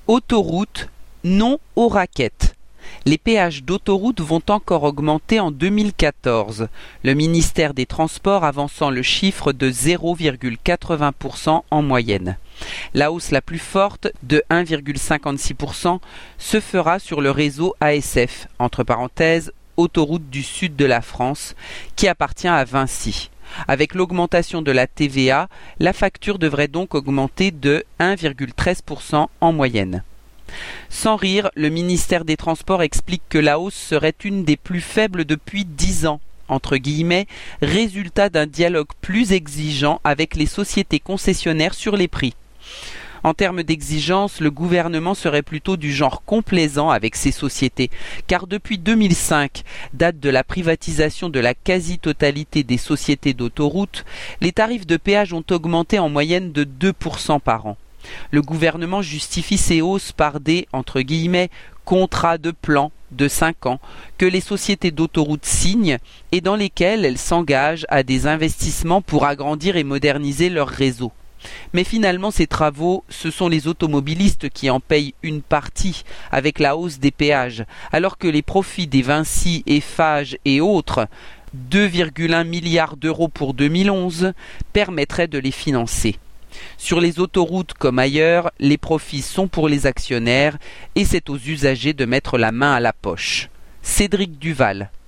Autoroute, non aux raquettes. Les péages d'autoroute vont encore augmenter en 2014, le ministère des Transports avançant le chiffre de 0,80% en moyenne. La hausse la plus forte, de 1,56%, se fera sur le réseau ASF, entre parenthèses, Autoroute du Sud de la France, qui appartient à Vinci. Avec l'augmentation de la TVA, la facture devrait donc augmenter de 1,13% en moyenne. Sans rire, le ministère des Transports explique que la hausse serait une des plus faibles depuis 10 ans, entre guillemets, résultat d'un dialogue plus exigeant avec les sociétés concessionnaires sur les prix. En termes d'exigence, le gouvernement serait plutôt du genre complaisant avec ces sociétés, car depuis 2005, date de la privatisation de la quasi-totalité des sociétés d'autoroutes, les tarifs de péage ont augmenté en moyenne de 2% par an. Le gouvernement justifie ces hausses par des, entre guillemets, contrats de plan de 5 ans que les sociétés d'autoroutes signent et dans lesquels elles s'engagent à des investissements pour agrandir et moderniser leur réseau. Mais finalement, ces travaux, ce sont les automobilistes qui en payent une partie avec la hausse des péages, alors que les profits des Vinci, Eiffage et autres, 2,1 milliards d'euros pour 2011, permettraient de les financer. Sur les autoroutes comme ailleurs, les profits sont pour les actionnaires et c'est aux usagers de mettre la main à la poche. Cédric Duval.